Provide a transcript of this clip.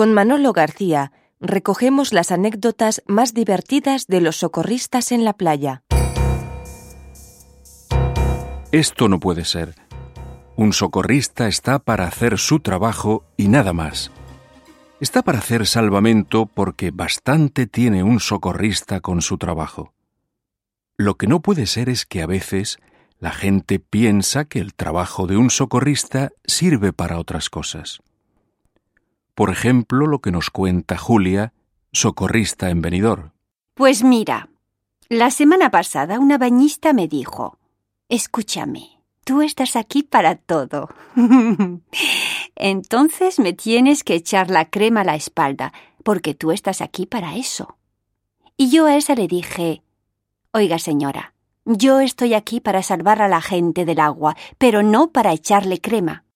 Con Manolo García recogemos las anécdotas más divertidas de los socorristas en la playa. Esto no puede ser. Un socorrista está para hacer su trabajo y nada más. Está para hacer salvamento porque bastante tiene un socorrista con su trabajo. Lo que no puede ser es que a veces la gente piensa que el trabajo de un socorrista sirve para otras cosas. Por ejemplo, lo que nos cuenta Julia, socorrista en Benidorm. Pues mira, la semana pasada una bañista me dijo: escúchame, tú estás aquí para todo. Entonces me tienes que echar la crema a la espalda, porque tú estás aquí para eso. Y yo a esa le dije: oiga, señora, yo estoy aquí para salvar a la gente del agua, pero no para echarle crema.